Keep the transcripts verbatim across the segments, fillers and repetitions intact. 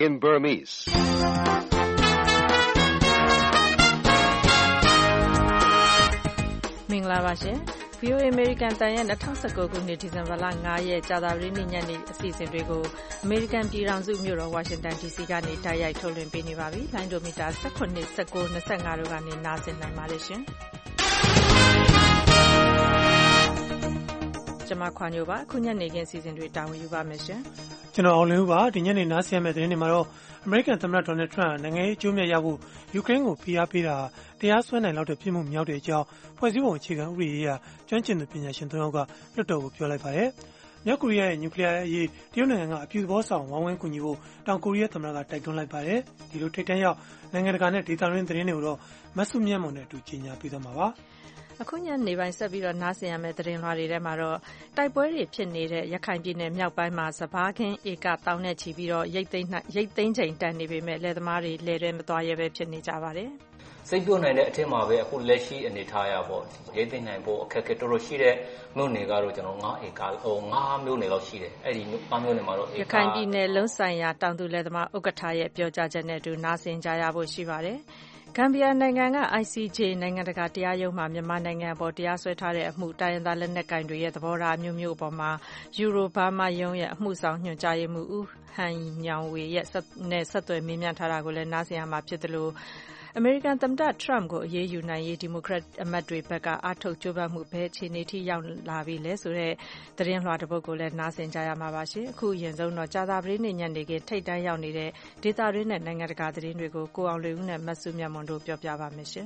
in Burmese. မင်္ဂလာပါရှင် ဗွီအိုအေ American တန်ရဲ့twenty nineteenခုနှစ်ဒီဇင်ဘာလfiveရက်ကြာသပတေးနေ့ညနေအစီအစဉ်တွေကို American ပြည်ထောင်စုမြို့တော် Washington ဒီ စီ ကနေတိုက်ရိုက်ထုတ်လွှင့်ပေးနေပါပြီ။ လိုင်းဒိုမီတာeighteen, nineteen, twenty-fiveတို့ကနေနားဆင်နိုင်ပါတယ်ရှင်။ကျွန်မခွာညိုပါအခုညနေခင်းစီစဉ်တွေတာဝန်ယူပါမယ်ရှင်။ကျွန်တော်အောင်လင်းဦးပါဒီညနေနားဆင်ရမယ့်သတင်းတွေမှာတော့ American သမ္မတ Donald Trump နိုင်ငံရေးအကျိုးမြတ်ရဖို့ယူကရိန်းကိုဖိအားပေးတာတရားစွဲနိုင်လောက်တဲ့ပြည်မှုမြောက်တဲ့အကြောင်းဖွဲ့စည်းပုံအခြေခံဥပဒေရေးရာကျွမ်းကျင်သူပညာရှင်သုံးယောက်ကလွှတ်တော်ကိုပြောလိုက်ပါတယ်။မြောက်ကိုရီးယားရဲ့နျူကလ িয়ার အရေးတရုတ်နိုင်ငံကအပြုသဘောဆောင်ဝိုင်းဝန်းကူညီဖို့တောင်ကိုရီးယားသမ္မတကတိုက်တွန်းလိုက်ပါတယ်။ဒီလိုထိပ်တန်းရောက်နိုင်ငံတကာနဲ့ဒေသတွင်းသတင်းတွေကိုတော့မဆုမြတ်မွန်နဲ့အတူကြီးညာပေးသွားမှာပါ။အခုညနေပိုင်းဆက်ပြီးတော့နားဆင်ရမယ့်သတင်းလွှာတွေထဲမှာတော့တိုက်ပွဲတွေဖြစ်နေတဲ့ရခိုင်ပြည်နယ်မြောက်ပိုင်းမှာစဘာခင်းဧကတောင်းနဲ့ချီပြီးတော့ရိတ်သိမ်းရိတ်သိမ်းချိန်တန်နေပေမဲ့လယ်သမားတွေလယ်တွေမသွားရဲပဲဖြစ်နေကြပါတယ်။စိတ်ပြုတ်နိုင်တဲ့အထက်မှာပဲအခုလက်ရှိအနေထားရပေါ့ရိတ်သိမ်းနိုင်ဖို့အခက်အခဲတော်တော်ရှိတဲ့မြို့နယ်ကတော့ကျွန်တော်fiveဧကဟိုfiveမြို့နယ်လောက်ရှိတယ်။အဲ့ဒီfiveမြို့နယ်မှာတော့ရခိုင်ပြည်နယ်လုံးဆိုင်ရာတောင်သူလယ်သမားဥက္ကဋ္ဌရဲ့ပြောကြားချက်နဲ့အတူနားဆင်ကြရဖို့ရှိပါတယ်။ဂမ်ဘီယာနိုင်ငံက I C J နိုင်ငံတကာတရားရုံးမှာမြန်မာနိုင်ငံအပေါ်တရားစွဲထားတဲ့အမှုတိုင်းရင်းသားလက်နက်ကိုင်တွေရဲ့သဘောထားမျိုးမျိုးအပေါ်မှာယူရိုဘားမားရုံးရဲ့အမှုဆောင်ညွှန်ကြားရေးမှူးဦးဟန်ညောင်ဝေရဲ့နဲ့ဆက်သွယ်မေးမြန်းထားတာကိုလည်းနားဆင်ရမှာဖြစ်တယ်လို့အမေရိကန်သမ္မတ Trump ကိုအရေးယူနိုင်ရေးဒီမိုကရက်အမတ်တွေဘက်ကအားထုတ်ကြိုးပမ်းမှုပဲအခြေအနေထိရောက်လာပြီလဲဆိုတဲ့သတင်းလွှာတစ်ပုဒ်ကိုလည်းနားဆင်ကြရမှာပါရှင်အခုအရင်ဆုံးတော့ကြာသပတေးနေ့ညနေခင်းထိပ်တန်းရောက်နေတဲ့ဒေသတွင်းနဲ့နိုင်ငံတကာသတင်းတွေကိုကိုအောင်လွေဦးနဲ့မဆုမြတ်မွန်တို့ပြောပြပါမယ်ရှင်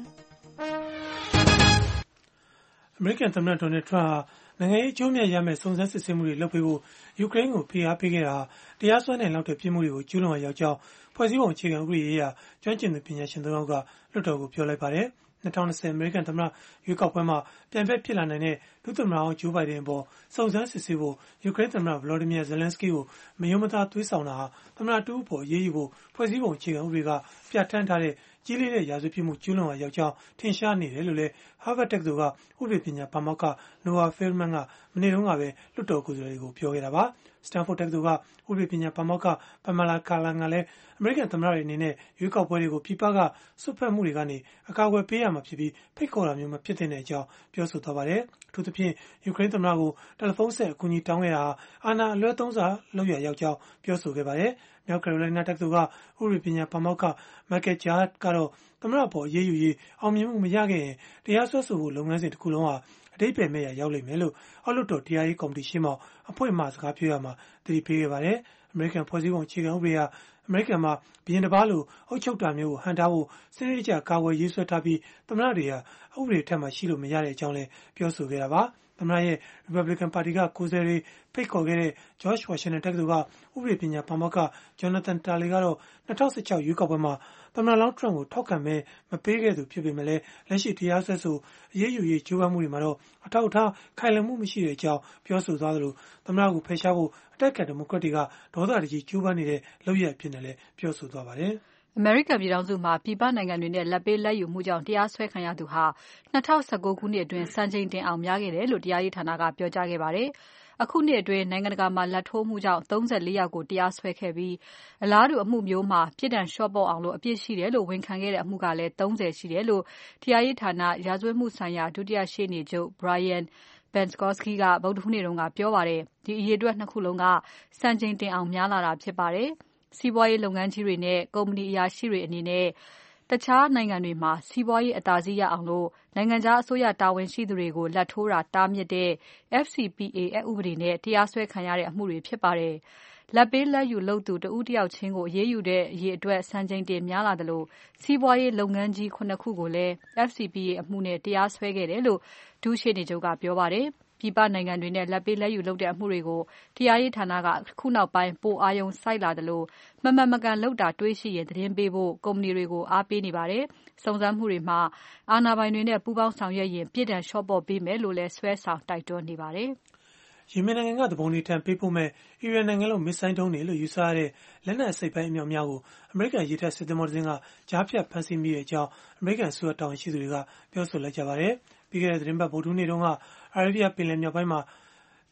အမေရိကန်သမ္မတ Donald Trump ဟာနိုင်ငံရေးအကျိုးမြတ်ရမယ့်စုံစမ်းစစ်ဆေးမှုတွေလုပ်ပေးဖို့ယူကရိန်းကိုဖိအားပေးခဲ့တာတရားစွဲနိုင်လောက်တဲ့ပြစ်မှုတွေကိုကျူးလွန်ရာရောက်ကြောင်းဖွဲ့စည်းပုံအခြေခံဥပဒေရေးရာကျွမ်းကျင်သူပညာရှင်သုံးယောက်ကလွှတ်တော်ကိုပြောလိုက်ပါတယ်။twenty twentyအမေရိကန်သမ္မတရွေးကောက်ပွဲမှာပြန်ဖက်ဖြစ်လာနိုင်တဲ့ဒုသမ္မတအောင်ဂျိုးဘိုင်ဒန်အပေါ်စုံစမ်းစစ်ဆေးဖို့ယူကရိန်းသမ္မတ Volodymyr Zelensky ကိုမယုံမသားသွေးဆောင်တာဟာသမ္မတတူအပေါ်အရေးယူဖို့ဖွဲ့စည်းပုံအခြေခံဥပဒေကပြဋ္ဌာန်းထားတဲ့ကြီးလေးတဲ့ရာဇဝတ်ပြစ်မှုကျူးလွန်ရာရောက်ကြောင်းထင်ရှားနေတယ်လို့လည်း Harvard တက္ကသိုလ်ကဥပဒေပညာပါမောက္ခ Noah Feldman ကမနေ့တုန်းကပဲလွှတ်တော်ကိုယ်စားလှယ်တွေကိုပြောခဲ့တာပါ။ Stanford တက္ကသိုလ်ကဥပဒေပညာပါမောက္ခ Pamela Karlan ကလည်းအမေရိကန်သမ္မတတွေအနေနဲ့ရွေးကောက်ပွဲတွေကိုပြည်ပကစွက်ဖက်မှုတွေကနေအကာအကွယ်ပေးရမှာဖြစ်ပြီးဖိတ်ခေါ်တာမျိုးမဖြစ်သင့်တဲ့အကြောင်းပြောဆိုသွားပါတယ်။အထူးသဖြင့်ယူကရိန်းသမ္မတကိုတယ်လီဖုန်းဆက်အကူအညီတောင်းခဲ့တာအာဏာအလွဲသုံးစားလုပ်ရရောက်ကြောင်းပြောဆိုခဲ့ပါတယ်။မြောက်ကယ်ရိုလိုင်းနားတက္ကသိုလ်ကဥပဒေပညာပါမောက္ခ Michael Jarrett ကတော့သမ္မတအပေါ်အရေးယူရေးအောင်မြင်မှုမရခဲ့ရင်တရားစွဲဆိုဖို့လုပ်ငန်းစဉ်တစ်ခုလုံးဟာအတိတ်ပဲမဲ့ရရောက်လိမ့်မယ်လို့အောက်လွှတ်တော်တရားရေးကော်မတီရှင်းမှအဖွင့်အမှာစကားပြောရမှာသတိပေးခဲ့ပါတယ်။ အမေရိကန်ဖွဲ့စည်းပုံအခြေခံဥပဒေဟာအမေရိကန်မှာဘီရင်တစ်ပါးလိုအုပ်ချုပ်တာမျိုးကိုဟန်တာဖို့စနစ်တကျကာကွယ်ရေးဆွဲထားပြီးသမ္မတတွေဟာဥပဒေထက်မှရှိလို့မရတဲ့အကြောင်းလည်းပြောဆိုခဲ့တာပါ။သမ္မတရဲ့ Republican ပါတီကကိုယ်စားလှယ်တွေဖိတ်ခေါ်ခဲ့တဲ့ George Washington တက္ကသိုလ်ကဥပဒေပညာပါမောက္ခ Jonathan Turley ကတော့twenty sixteenရွေးကောက်ပွဲမှာသမ္မတလောင်း Trump ကိုထောက်ခံမဲမပေးခဲ့သူဖြစ်ပေမဲ့လည်းလက်ရှိတရားစွဲဆိုအရေးယူရေးကြိုးပမ်းမှုတွေမှာတော့အထောက်အထားခိုင်လုံမှုမရှိတဲ့အကြောင်းပြောဆိုသွားသလိုသမ္မတကိုဖယ်ရှားဖို့အတိုက်အခံဒီမိုကရက်တွေကဒေါသတကြီးကြိုးပမ်းနေတဲ့လုပ်ရပ်အဖြစ်နဲ့လည်းပြောဆိုသွားပါတယ်။အမေရိကန်ပြည်ထောင်စုမှာပြည်ပနိုင်ငံတွေနဲ့လက်ပေးလက်ယူမှုကြောင့်တရားစွဲခံရသူဟာtwenty nineteenခုနှစ်အတွင်းစံချိန်တင်အောင်များခဲ့တယ်လို့တရားရေးဌာနကပြောကြားခဲ့ပါတယ်။အခုနှစ်အတွင်းနိုင်ငံတကာမှာလက်ထိုးမှုကြောင့်thirty-fourယောက်ကိုတရားစွဲခဲ့ပြီးအလားတူအမှုမျိုးမှာပြစ်ဒဏ်လျှော့ပေါ့အောင်လို့အပြစ်ရှိတယ်လို့ဝန်ခံခဲ့တဲ့အမှုကလည်းthirtyရှိတယ်လို့တရားရေးဌာနရာဇဝတ်မှုဆိုင်ရာဒုတိယရှေ့နေချုပ် Brian Benskoski ကဗုဒ္ဓဟူးနေ့တုန်းကပြောပါတယ်။ဒီအရေးအတွက်နှစ်ခုလုံးကစံချိန်တင်အောင်များလာတာဖြစ်ပါတယ်။စီးပွားရေးလုပ်ငန်းကြီးတွေနဲ့ကုမ္ပဏီအရာရှိတွေအနေနဲ့တခြားနိုင်ငံတွေမှာစီးပွားရေးအသာစီးရအောင်လို့နိုင်ငံခြားအစိုးရတာဝန်ရှိသူတွေကိုလက်ထိုးတာတားမြစ်တဲ့ F C P A အက်ဥပဒေနဲ့တရားစွဲခံရတဲ့အမှုတွေဖြစ်ပါတယ်။လက်ပေးလက်ယူလုပ်သူတဦးတယောက်ချင်းကိုအရေးယူတဲ့အရေးအတွက်စံချိန်တင်များလာတယ်လို့စီးပွားရေးလုပ်ငန်းကြီးsevenခုကိုလည်း F C P A အမှုနဲ့တရားစွဲခဲ့တယ်လို့ဒုရှေ့နေချုပ်ကပြောပါတယ်။ပြည်ပနိုင်ငံတွေနဲ့လက်ပေးလက်ယူလုပ်တဲ့အမှုတွေကိုတရားရေးဌာနကခုနောက်ပိုင်းပိုအာရုံစိုက်လာတယ်လို့မမှန်မကန်လုပ်တာတွေးရှိရင်သတင်းပေးဖို့ကုမ္ပဏီတွေကိုအားပေးနေပါတယ်။စုံစမ်းမှုတွေမှာအာဏာပိုင်တွေနဲ့ပူးပေါင်းဆောင်ရွက်ရင်ပြည်ဒဏ်လျှော့ပေါ့ပေးမယ်လို့လည်းဆွဲဆောင်တိုက်တွန်းနေပါတယ်။ယီမင်နိုင်ငံကတပုံတွေထံပေးပို့မဲ့အီရန်နိုင်ငံလုံးမစ်ဆိုင်းဒုံးတွေလို့ယူဆရတဲ့လက်နက်အစိတ်ပိုင်းအမြောက်များကိုအမေရိကန်ရေတပ်စစ်သင်္ဘောတစ်စင်းကကြားဖြတ်ဖမ်းဆီးမိတဲ့အကြောင်းအမေရိကန်အစိုးရတာဝန်ရှိသူတွေကပြောဆိုလိုက်ကြပါတယ်။ပြီးခဲ့တဲ့သတင်းပတ်ဗုဒ္ဓဟူးနေ့တုန်းကအာရေဗျပင်လယ်မြောက်ပိုင်းမှာတ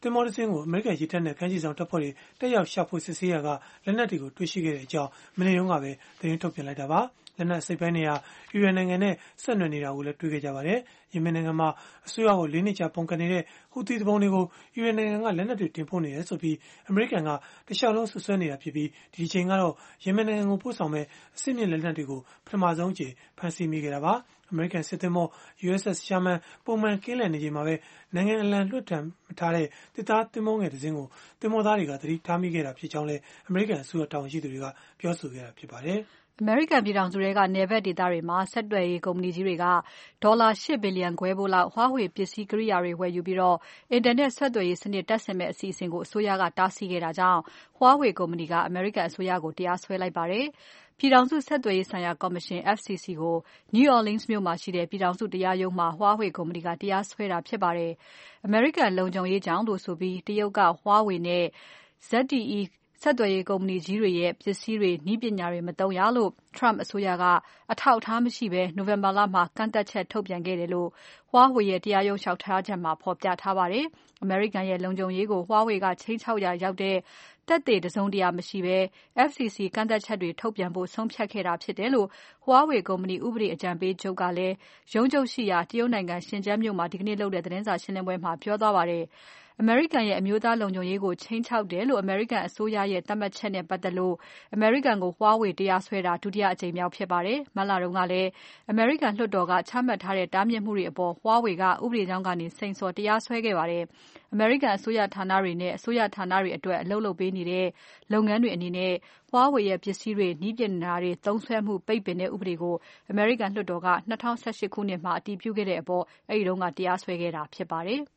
သင်္ဘောတစ်စင်းကိုအမေရိကန်ရေတပ်နဲ့ကမ်းခြေဆောင်တပ်ဖွဲ့တွေတက်ရောက်ရှာဖွေစစ်ဆေးရာကလက်နက်တွေကိုတွေ့ရှိခဲ့တဲ့အကြောင်းမနေ့တုန်းကပဲသတင်းထုတ်ပြန်လိုက်တာပါ။လက်နက်အစိပ်ပိုင်းတွေဟာအီရန်နိုင်ငံနဲ့ဆက်နွယ်နေတာကိုလည်းတွေ့ခဲ့ကြပါတယ်။ယီမင်နိုင်ငံမှာအစိုးရကိုလေးနှစ်ကြာပုန်ကန်နေတဲ့ဟူသီသူပုန်တွေကိုအီရန်နိုင်ငံကလက်နက်တွေတင်ပို့နေတယ်ဆိုပြီးအမေရိကန်ကတခြားလုံးဆွဆွဲနေတာဖြစ်ပြီးဒီအချိန်ကတော့ယီမင်နိုင်ငံကိုပို့ဆောင်မဲ့အစစ်မြစ်လက်နက်တွေကိုပထမဆုံးအကြိမ်ဖမ်းဆီးမိခဲ့တာပါ။အမေရိကန်စစ်သင်္ဘော ယူအက်စ်အက်စ် Sherman ပုံမှန်ကင်းလှည့်နေချိန်မှာပဲနိုင်ငံအလံလွှတ်တင်ထားတဲ့တစ်သားသင်္ဘောငယ်တစ်စင်းကိုသင်္ဘောသားတွေကသတိထားမိခဲ့တာဖြစ်ကြောင်းလည်းအမေရိကန်အစိုးရတာဝန်ရှိသူတွေကပြောဆိုခဲ့တာဖြစ်ပါတယ်။အမေရိကန်ပြည်ထောင်စုတွေကနယ်ဘက်ဒေသတွေမှာဆက်သွယ်ရေးကုမ္ပဏီကြီးတွေကဒေါ်လာ၈ဘီလီယံခွဲဖိုးလောက် Huawei ပစ္စည်းကိရိယာတွေဝယ်ယူပြီးအင်တာနက်ဆက်သွယ်ရေးစနစ်တပ်ဆင်မယ့်အစီအစဉ်ကိုအစိုးရကတားဆီးခဲ့တာကြောင့် Huawei ကုမ္ပဏီကအမေရိကန်အစိုးရကိုတရားစွဲလိုက်ပါတယ်။ပြည်ထောင်စုဆက်သွယ်ရေးဆိုင်ရာကော်မရှင် F C C ကို New Orleans မြို့မှာရှိတဲ့ပြည်ထောင်စုတရားရုံးမှာ Huawei ကုမ္ပဏီကတရားစွဲတာဖြစ်ပါတယ်။အမေရိကန်လုံခြုံရေးကြောင့်လို့ဆိုပြီးတရုတ်က Huawei နဲ့ Z T Eဆက်သွယ်ရေးကုမ္ပဏီကြီးတွေရဲ့ပစ္စည်းတွေနည်းပညာတွေမသုံးရလို့ Trump အစိုးရကအထောက်အထားမရှိဘဲနိုဝင်ဘာလမှာကန့်သတ်ချက်ထုတ်ပြန်ခဲ့တယ်လို့ Huawei ရဲ့တရားရုံးလျှောက်ထားချက်မှာဖော်ပြထားပါတယ်။အမေရိကန်ရဲ့လုံခြုံရေးကို Huawei ကခြိမ်းခြောက်ရာရောက်တဲ့သက်သေတစုံတရာမရှိဘဲ F C C ကန့်သတ်ချက်တွေထုတ်ပြန်ဖို့ဆုံးဖြတ်ခဲ့တာဖြစ်တယ်လို့ Huawei ကုမ္ပဏီဥပဒေအကြံပေးချုပ်ကလည်းရုံးချုပ်ရှိရာတရုတ်နိုင်ငံရှင်ကျန်းမြို့မှာဒီကနေ့လုပ်တဲ့သတင်းစာရှင်းပွဲမှာပြောသွားပါတယ်။အမေရိကန်ရဲ့အမျိုးသားလုံခြုံရေးကိုခြိမ်းခြောက်တယ်လို့အမေရိကန်အစိုးရရဲ့သတ်မှတ်ချက်နဲ့ပတ်သက်လို့အမေရိကန်ကို Huawei တရားစွဲတာဒုတိယအကြိမ်မြောက်ဖြစ်ပါတယ်။မတ်လတုန်းကလည်းအမေရိကန်လွှတ်တော်ကချမှတ်ထားတဲ့တားမြစ်မှုတွေအပေါ် Huawei ကဥပဒေကြောင်းကနေစိန်ဆော်တရားစွဲခဲ့ပါတယ်။အမေရိကန်အစိုးရဌာနတွေနဲ့အစိုးရဌာနတွေအတွက်အလုပ်လုပ်ပေးနေတဲ့လုပ်ငန်းတွေအနေနဲ့ Huawei ရဲ့ပစ္စည်းတွေနည်းပညာတွေသုံးစွဲမှုပိတ်ပင်တဲ့ဥပဒေကိုအမေရိကန်လွှတ်တော်က၂၀၁၈ခုနှစ်မှာအတည်ပြုခဲ့တဲ့အပေါ်အဲဒီတုန်းကတရားစွဲခဲ့တာဖြစ်ပါတယ်။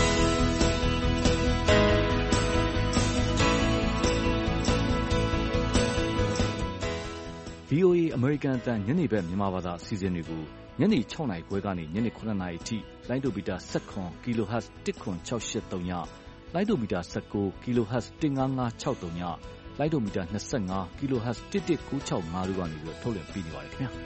V O A အမေရိကန်အသံညနေဘက်မြန်မာဘာသာအစီအစဉ်တွေကိုညနေ၆နာရီခွဲကနေညနေ၇နာရီအထိလိုင်းဒိုမီတာ၁၇ kHz တစ်ခွန်၆၈၃ညလိုင်းဒိုမီတာ၁၉ kHz တစ်၅၅၆၃ညလိုင်းဒိုမီတာ၂၅ kHz တစ်တစ်၉၆၅တို့ကနေပြီးထုတ်လွှင့်ပေးနေပါတယ်ခင်ဗျာ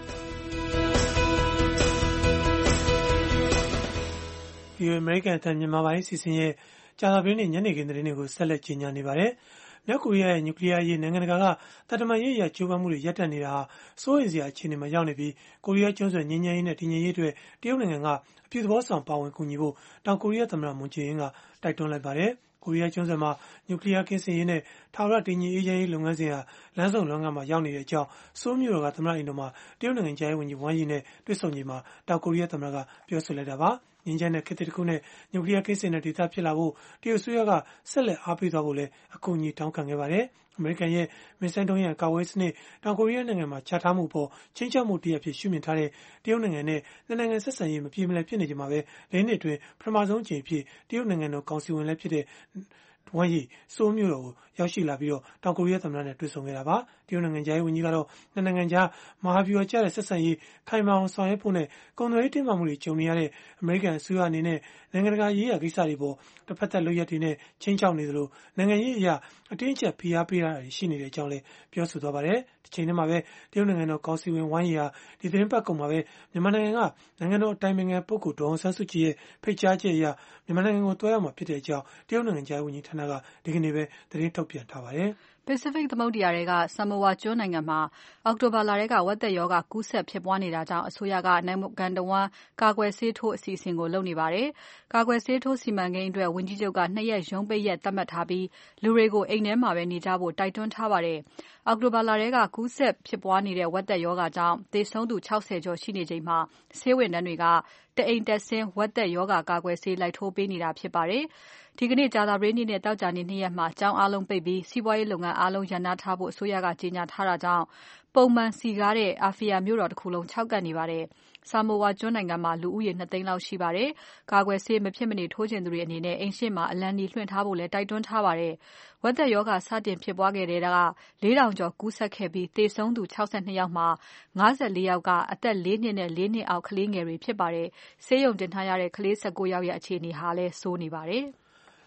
V O A အမေရိကန်အသံမြန်မာပိုင်းအစီအစဉ်ရဲ့ကြာသပတေးနေ့ညနေခင်းသတင်းတွေကိုဆက်လက်ကြီးညာနေပါတယ်။မြောက်ကိုရီးယားရဲ့နျူကလ িয়ার ရေးနိုင်ငံတကာကတတမန်ရေးအရကြိုးပမ်းမှုတွေရပ်တန့်နေတာဟာစိုးရိမ်စရာအခြေအနေမှာရောက်နေပြီးကိုရီးယားကျွန်းဆွယ်ငြိမ်းချမ်းရေးနဲ့တည်ငြိမ်ရေးအတွက်တရုတ်နိုင်ငံကအပြုသဘောဆောင်ပါဝင်ကူညီဖို့တောင်ကိုရီးယားသမ္မတမွန်ဂျေအင်းကတိုက်တွန်းလိုက်ပါတယ်။ကိုရီးယားကျွန်းဆွယ်မှာနျူကလ িয়ার ကင်းစင်ရေးနဲ့ထာဝရတည်ငြိမ်အေးချမ်းရေးလုပ်ငန်းစဉ်ဟာလမ်းဆုံးလမ်းကမှာရောက်နေတဲ့အကြောင်းစိုးမျိုးတော်ကသမ္မတအိမ်တော်မှာတရုတ်နိုင်ငံကြားရေးဝန်ကြီးဝမ်ယီနဲ့တွေ့ဆုံချိန်မှာတောင်ကိုရီးယားသမ္မတကပြောဆိုလိုက်တာပါ။ငြိမ်းချမ်းတဲ့ခေတ်တစ်ခုနဲ့နျူကလ িয়ার ကင်းစင်တဲ့ဒေသဖြစ်လာဖို့တရုတ်အစိုးရကဆက်လက်အားပေးသွားဖို့လည်းအကူအညီတောင်းခံခဲ့ပါတယ်။အမေရိကန်ရဲ့မစ်ဆိုင်ဒုံးရန်ကာဝေးစနစ်တောင်ကိုရီးယားနိုင်ငံမှာချထားမှုပေါ်ချင်းချောက်မှုတရဖြစ်ရှုမြင်ထားတဲ့တရုတ်နိုင်ငံနဲ့နိုင်ငံဆက်ဆံရေးမပြေမလည်ဖြစ်နေကြမှာပဲလေးနှစ်အတွင်းပထမဆုံးအကြိမ်ဖြစ်တရုတ်နိုင်ငံတော်ကောင်စီဝင်လည်းဖြစ်တဲ့ဝမ်ယီဆိုးမျိုးတော်ကိုရောက်ရှိလာပြီးတော့တောင်ကိုရီးယားသမ္မတနဲ့တွေ့ဆုံခဲ့တာပါတရုတ်နိုင်ငံကြားရေးဝန်ကြီးကတော့နှစ်နိုင်ငံကြားမဟာဗျူဟာကျတဲ့ဆက်ဆံရေးခိုင်မာအောင်ဆောင်ရွက်ဖို့နဲ့ကုန်သွယ်ရေးတင်းမာမှုတွေကြုံနေရတဲ့အမေရိကန်အစိုးရအနေနဲ့နိုင်ငံတကာရေးရာကိစ္စတွေပေါ်တစ်ဖက်သက်လုပ်ရက်တွေနဲ့ချင်းချောက်နေသလိုနိုင်ငံရေးအရာအတင်းအကျပ်ဖိအားပေးတာတွေရှိနေတဲ့အကြောင်းလည်းပြောဆိုသွားပါတယ်ဒီချိန်ထဲမှာပဲတရုတ်နိုင်ငံတော်ကောင်စီဝင်ဝမ်ယီဟာဒီသတင်းပတ်ကုန်မှာပဲမြန်မာနိုင်ငံကနိုင်ငံတော်အတိုင်ပင်ခံပုဂ္ဂိုလ်ဒေါ်အောင်ဆန်းစုကြည်ရဲ့ဖိတ်ကြားချက်အရမြန်မာနိုင်ငံကိုတွားရောက်မှာဖြစ်တဲ့အကြောင်းတရုတ်နိုင်ငံကြားရေးဝန်ကြီးဌာနကဒီကနေ့ပဲသတင်းထုတ်ပြန်ထားပါတယ် Pacific သမုဒ္ဒရာထဲက Samoa ကျွန်းနိုင်ငံမှာအောက်တိုဘာလထဲကဝက်သက်ရောဂါကူးစက်ဖြစ်ပွားနေတာကြောင့်အစိုးရကနိုင်ငံတော်ဝန်ကာကွယ်ဆေးထိုးအစီအစဉ်ကိုလုပ်နေပါတယ်။ကာကွယ်ဆေးထိုးစီမံကိန်းအတွက်ဝန်ကြီးချုပ်ကနှစ်ရက်ရုံးပိတ်ရက်သတ်မှတ်ထားပြီးလူတွေကိုအိမ်ထဲမှာပဲနေကြဖို့တိုက်တွန်းထားပါတယ်။အောက်တိုဘာလထဲကကူးစက်ဖြစ်ပွားနေတဲ့ဝက်သက်ရောဂါကြောင့်သေဆုံးသူ၆၀ကျော်ရှိနေချိန်မှာဆေးဝန်ထမ်းတွေကတအိမ်တက်ဆင်းဝက်သက်ရောဂါကာကွယ်ဆေးလိုက်ထိုးပေးနေတာဖြစ်ပါတယ်။ဒီကနေ့ကြာသပတေးနေ့နဲ့တောက်ကြနေ့နှစ်ရက်မှာကျောင်းအားလုံးပိတ်ပြီးစီးပွားရေးလုပ်ငန်းအားလုံးရပ်နားထားဖို့အစိုးရကကြေညာထားတာကြောင့်ပုံမှန်စီကားတဲ့အာဖီယာမြို့တော်တစ်ခုလုံးခြောက်ကပ်နေပါတယ်။ဆာမိုဝါကျွန်းနိုင်ငံမှာလူဦးရေနှစ်သိန်းလောက်ရှိပါတယ်။ကာကွယ်ဆေးမဖြစ်မနေထိုးချင်သူတွေအနေနဲ့အိမ်ရှိမှာအလံနီလွှင့်ထားဖို့လည်းတိုက်တွန်းထားပါတယ်။ဝက်သက်ရောဂါစတင်ဖြစ်ပွားခဲ့တဲ့ကလေးထောင်ကျော်ကူးစက်ခဲ့ပြီးသေဆုံးသူ၆၂ယောက်မှာ၅၄ယောက်ကအသက်၄နှစ်နဲ့၄နှစ်အောက်ကလေးငယ်တွေဖြစ်ပါတယ်။ဆေးရုံတင်ထားရတဲ့ကလေး၁၉ယောက်ရဲ့အခြေအနေဟာလည်းဆိုးနေပါတယ်။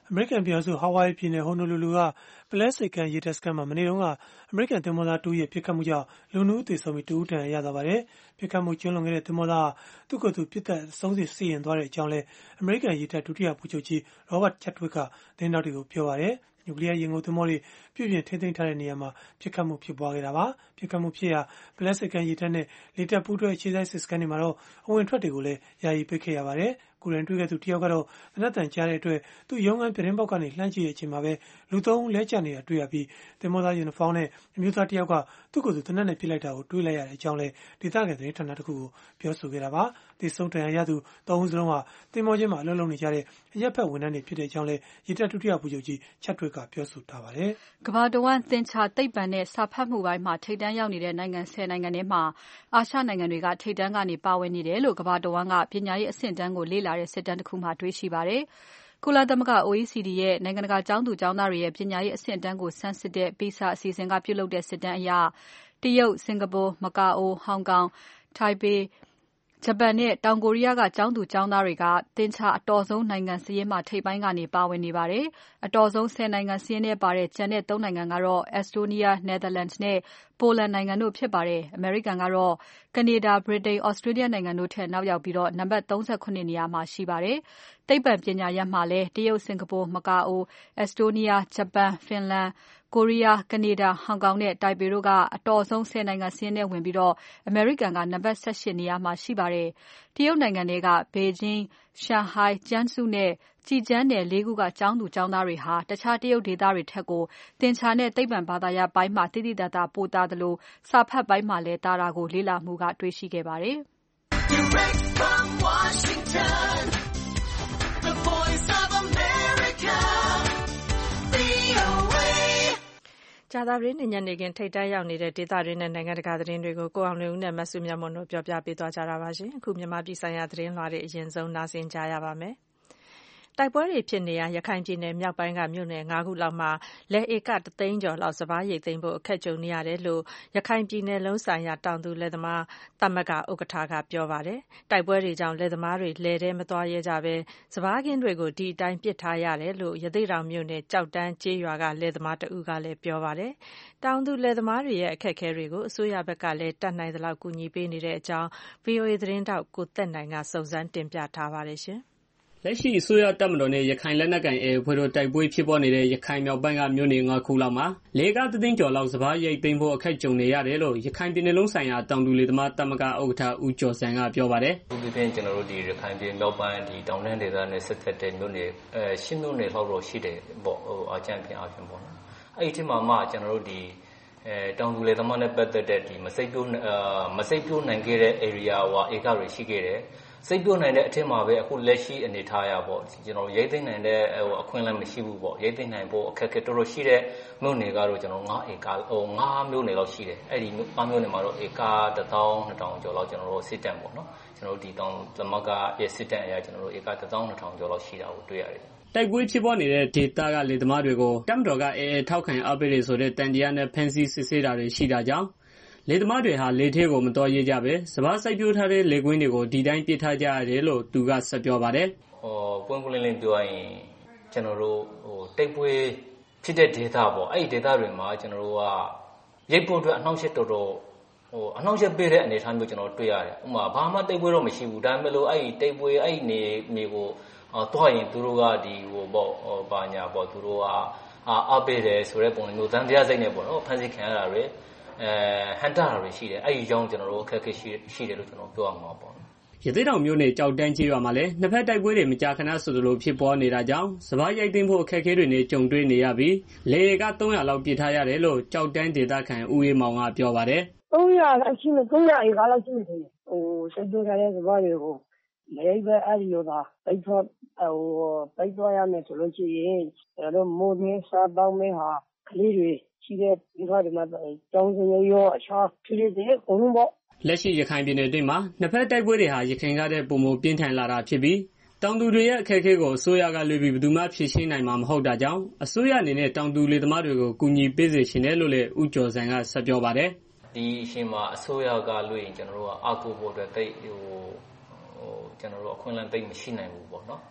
အမေရိကန်ပြည်ထောင်စုဟာဝိုင်ပြည်နယ်ဟိုနိုလူလူကပလဲဆိပ်ကမ်းရေတပ်စခန်းမှာမနေ့တုန်းကအမေရိကန်သင်္ဘောသားတူရဲ့ပြစ်ခတ်မှုကြောင့်လူနူးသေဆုံးပြီးတူဦးတန်ရသွားပါတယ်။ပြစ်ခတ်မှုကျွလွန်ခဲ့တဲ့သင်္ဘောသားသူ့ကိုယ်သူပြစ်သက်ဆုံးစီစီရင်သွားတဲ့အကြောင်းလဲအမေရိကန်ရေတပ်ဒုတိယဗိုလ်ချုပ်ကြီး Robert Chadwick ကသတင်းတောက်တွေကိုပြောပါတယ်။နျူကလ িয়ার ရေငုပ်သင်္ဘောတွေပြုပြင်ထိန်းသိမ်းထားတဲ့နေရာမှာပြစ်ခတ်မှုဖြစ်ပွားခဲ့တာပါ။ပြစ်ခတ်မှုဖြစ်ရာပလက်စကန်ရေတပ်နဲ့လေတပ်ပူးတွဲအခြေစိုက်စစ်စခန်းတွေမှာတော့အဝင်ထွက်တွေကိုလည်းယာယီပိတ်ခဲ့ရပါတယ်။ကိုယ်တိုင်တွေ့ခဲ့သူတယောက်ကတော့သနက်တန်ကြားတဲ့အတွက်သူ့ရုံးခန်းပြတင်းပေါက်ကနေလှမ်းကြည့်တဲ့အချိန်မှာပဲလူသုံးဦးလဲကျနေတာတွေ့ရပြီးသင်္ဘောသားယူနီဖောင်းနဲ့အမျိုးသားတယောက်ကသူ့ကိုယ်သူသနက်နဲ့ပြစ်လိုက်တာကိုတွေးလိုက်ရတဲ့အကြောင်းလဲဒေသခံသတင်းဌာနတစ်ခုကိုပြောဆိုခဲ့တာပါ။ဒီဆုံးတန်ရရသူသုံးဦးစလုံးဟာသင်္ဘောချင်းမှာအလုပ်လုပ်နေကြတဲ့အရက်ဖက်ဝန်ထမ်းတွေဖြစ်တဲ့အကြောင်းလဲရေတပ်ဒုတိယဗိုလ်ချုပ်ကြီး Chadwick ကပြောဆိုထားပါတယ်။ကမ္ဘာတဝန်းသင်္ချာသိပ္ပံနဲ့စာဖတ်မှုပိုင်းမှာထိပ်တန်းရောက်နေတဲ့နိုင်ငံဆယ်နိုင်ငံထဲမှာအာရှနိုင်ငံတွေကထိပ်တန်းကနေပါဝင်နေတယ်လို့ကမ္ဘာတဝန်းကပညာရေးအဆင့်တန်းကိုလေ့လာတဲ့စစ်တမ်းတစ်ခုမှတွေ့ရှိပါတယ်။ကုလသမဂ္ဂ O E C D ရဲ့နိုင်ငံတကာကျောင်းသူကျောင်းသားတွေရဲ့ပညာရေးအဆင့်တန်းကိုဆန်းစစ်တဲ့ PISA အစီအစဉ်ကပြုလုပ်တဲ့စစ်တမ်းအရတရုတ်၊စင်ကာပူ၊မကာအို၊ဟောင်ကောင်၊ထိုင်ပေ၊ဂျပန်နဲ့တောင်ကိုရီးယားကကျောင်းသူကျောင်းသားတွေကသင်္ချာအတော်ဆုံးနိုင်ငံစာရင်းမှာထိပ်ပိုင်းကနေပါဝင်နေပါတယ်။အတော်ဆုံးဆယ်နိုင်ငံစာရင်းထဲပါတဲ့ကျန်တဲ့သုံးနိုင်ငံကတော့ Estonia, Netherlands နဲ့ Poland နိုင်ငံတို့ဖြစ်ပါတယ်။အမေရိကန်ကတော့ Canada, Britain, Australia နိုင်ငံတို့ထက်နောက်ရောက်ပြီးနံပါတ်သုံးဆယ့်ခုနှစ်နေရာမှာရှိပါတယ်။သိပ္ပံပညာရပ်မှာလည်းတရုတ်၊စင်ကာပူ၊မကာအို၊ Estonia, ဂျပန်၊ဖင်လန်၊ကိုရီးယား၊ကနေဒါ၊ဟောင်ကောင်နဲ့တိုင်ပေတို့ကအတော်ဆုံးဆယ်နိုင်ငံစာရင်းထဲဝင်ပြီးအမေရိကန်ကနံပါတ်ဆယ့်ရှစ်နေရာမှာရှိပါတယ်။တရုတ်နိုင်ငံထဲကဘေဂျင်း၊ရှန်ဟိုင်း၊ကျန်းစုနဲ့ကြည်ကျန်းနယ်လေးခုကကျောင်းသူကျောင်းသားတွေဟာတခြားတရုတ်ဒေသတွေထက်ကိုသင်္ချာနဲ့သိပ္ပံဘာသာရပ်ပိုင်းမှာသိသိသာသာပိုသာသလိုစာဖတ်ပိုင်းမှာလည်းသာတာကိုလေ့လာမှုကတွေ့ရှိခဲ့ပါတယ်။ Direct from Washington, the Voice of America, V O A ကြာသပတေးနေ့ညနေခင်းထိပ်တန်းရောက်နေတဲ့ဒေသတွင်းနဲ့နိုင်ငံတကာသတင်းတွေကိုကိုအောင်လွင်ဦးနဲ့မစုမြတ်မွန်တို့ပြောပြပေးသွားကြတာပါရှင်။အခုမြန်မာပြည်ဆိုင်ရာသတင်းလွှာတွေအရင်ဆုံးနားဆင်ကြရပါမယ်။တိုက်ပွဲတွေဖြစ်နေရာရခိုင်ပြည်နယ်မြောက်ပိုင်းကမြို့နယ်ငါးခုလောက်မှာလယ်ဧကတစ်သိန်းကျော်လောက်စပါးရိတ်သိမ်းဖို့အခက်ကြုံနေရတယ်လို့ရခိုင်ပြည်နယ်လုံးဆိုင်ရာတောင်သူလယ်သမားသမဂ္ဂဥက္ကဋ္ဌကပြောပါတယ်။တိုက်ပွဲတွေကြောင့်လယ်သမားတွေလယ်ထဲမသွားရဲကြဘဲစပါးခင်းတွေကိုဒီအတိုင်းပစ်ထားရတယ်လို့ရသေ့တောင်မြို့နယ်ကြောက်တန်းကျေးရွာကလယ်သမားတဦးကလည်းပြောပါတယ်။တောင်သူလယ်သမားတွေရဲ့အခက်အခဲတွေကိုအစိုးရဘက်ကလည်းတတ်နိုင်သလောက်ကူညီပေးနေတဲ့အကြောင်း V O A သတင်းတောက်ကိုသက်နိုင်ကစုံစမ်းတင်ပြထားပါတယ်ရှင်။လက်ရှိအစိုးရတပ်မတော်နဲ့ရခိုင်လက်နက်ကိုင် A အဖွဲ့တို့တိုက်ပွဲဖြစ်ပွားနေတဲ့ရခိုင်မြောက်ပိုင်းကမြို့နယ်ငါးခုလောက်မှာလယ်ဧကတစ်သိန်းကျော်လောက်စပါးရိတ်သိမ်းဖို့အခက်ကြုံနေရတယ်လို့ရခိုင်ပြည်နယ်လုံးဆိုင်ရာတောင်သူလယ်သမားသမဂ္ဂဥက္ကဋ္ဌဦးကျော်စံကပြောပါတယ်။ဒီပြင်ကျွန်တော်တို့ဒီရခိုင်ပြည်မြောက်ပိုင်းဒီတောင်တန်းဒေသနဲ့ဆက်သက်တဲ့မြို့နယ်အဲရှင်းမြို့နယ်လောက်တော့ရှိတယ်ပေါ့ဟိုအကြံပြအဖြစ်ပေါ့နော်။အဲ့ဒီမှာမှကျွန်တော်တို့ဒီအဲတောင်သူလယ်သမားနဲ့ပတ်သက်တဲ့ဒီမစိတ်ပြိုးမစိတ်ပြိုးနိုင်ခဲ့တဲ့ area ဟိုဧကတွေရှိခဲ့တယ်။စိတ်ပြိုးနိုင်တဲ့အထက်မှာပဲအခုလက်ရှိအနေထားရပေါ့ကျွန်တော်ရိတ်သိမ်းနိုင်တဲ့ဟိုအခွင့်အလမ်းမရှိဘူးပေါ့ရိတ်သိမ်းနိုင်ဖို့အခက်အခဲတော်တော်ရှိတဲ့မြို့နယ်ကတော့ကျွန်တော်ငါးဧကဟိုငါးမြို့နယ်လောက်ရှိတယ်အဲ့ဒီငါးမြို့နယ်မှာတော့ဧကတစ်သောင်းနှစ်ထောင်ကျော်လောက်ကျွန်တော်တို့စစ်တမ်းပေါ့နော်ကျွန်တော်တို့ဒီတောင်သမဂ္ဂရဲ့စစ်တမ်းအရာကျွန်တော်တို့ဧကတစ်သောင်းနှစ်ထောင်ကျော်လောက်ရှိတာကိုတွေ့ရတယ်တိုက်ပွဲဖြစ်ပွားနေတဲ့ဒေသကလယ်သမားတွေကိုတပ်မတော်က A A ထောက်ခံအားပေးတယ်ဆိုတဲ့တန်တရားနဲ့ဖမ်းဆီးစစ်ဆေးတာတွေရှိတာကြောင့်လယ်သမားတွေဟာလေထဲကိုမတော်ရဲကြပဲစပါးစိုက်ပျိုးထားတဲ့လေကွင်းတွေကိုဒီတိုင်းပစ်ထားကြရတယ်လို့သူကဆက်ပြောပါတယ်ဟောပွင့်ပွင့်လင်းလင်းပြောရရင်ကျွန်တော်တို့ဟိုတိုက်ပွဲဖြစ်တဲ့ဒေသပေါ့အဲ့ဒီဒေသတွေမှာကျွန်တော်တို့ကရိတ်ဖို့အတွက်အနှောင့်အယှက်တော်တော်ဟိုအနှောင့်အယှက်ပေးတဲ့အနေအထားမျိုးကျွန်တော်တွေ့ရတယ်ဥပမာဘာမှတိုက်ပွဲတော့မရှိဘူးဒါပေမဲ့လို့အဲ့ဒီတိုက်ပွဲအဲ့ဒီနေမျိုးကိုတွားရင်သူတို့ကဒီဟိုပေါ့ဟိုဘာညာပေါ့သူတို့ကအားပေးတယ်ဆိုတဲ့ပုံစံမျိုးတန်တရားစိတ်နဲ့ပေါ့နော်ဖန်ဆီးခံရတာတွေအဲဟန်တာတွေရှိတယ်အဲ့ဒီကြောင့်ကျွန်တော်တို့အခက်အခဲရှိရှိတယ်လို့ကျွန်တော်ပြောရမှာပေါ့ရသေ့တောင်မြို့နယ်ကြောက်တန်းကျေးရွာမှာလည်းနှစ်ဖက်တိုက်ပွဲတွေမကြာခဏဆိုသလိုဖြစ်ပွားနေတာကြောင့်စပါးရိုက်သိမ်းဖို့အခက်အခဲတွေနဲ့ကြုံတွေ့နေရပြီးလေကသုံးရာလောက်ပြစ်ထားရတယ်လို့ကြောက်တန်းဒေသခံဦးအေးမောင်ကပြောပါတယ်သုံးရာလောက်ရှိမယ်သုံးရာဧကလောက်ရှိမယ်ဟိုစိတ်ကြိုးထားတဲ့စပါးတွေကိုလေပဲအဲ့ဒီလိုသာပိတ်ထွက်ဟိုပိတ်သွားရမယ်ဆိုလို့ရှိရင်ကျွန်တော်မိုးနေစားတော့မဲဟာကလေးတွေရှိတဲ့ဒီကဒီမှာတောင်းစရရောအခြားဖြစ်တဲ့အကုန်လုံးပေါ့လက်ရှိရခိုင်ပြည်နယ်အတွင်းမှာနှစ်ဖက်တိုက်ပွဲတွေဟာရခိုင်ကတဲ့ပုံမပြင်းထန်လာတာဖြစ်ပြီးတောင်သူတွေရဲ့အခက်အခဲကိုအစိုးရကလွှဲပြီးဘယ်သူမှဖြေရှင်းနိုင်မှာမဟုတ်တာကြောင့်အစိုးရအနေနဲ့တောင်သူလယ်သမားတွေကိုကူညီပေးစေချင်တယ်လို့လည်းဦးကျော်စံကဆက်ပြောပါတယ်ဒီအရှင်မှာအစိုးရကလွှဲရင်ကျွန်တော်တို့ကအာကိုဖို့အတွက်တိတ်ဟိုဟိုကျွန်တော်တို့အခွင့်အလမ်းတိတ်မရှိနိုင်ဘူးပေါ့နော်ဟ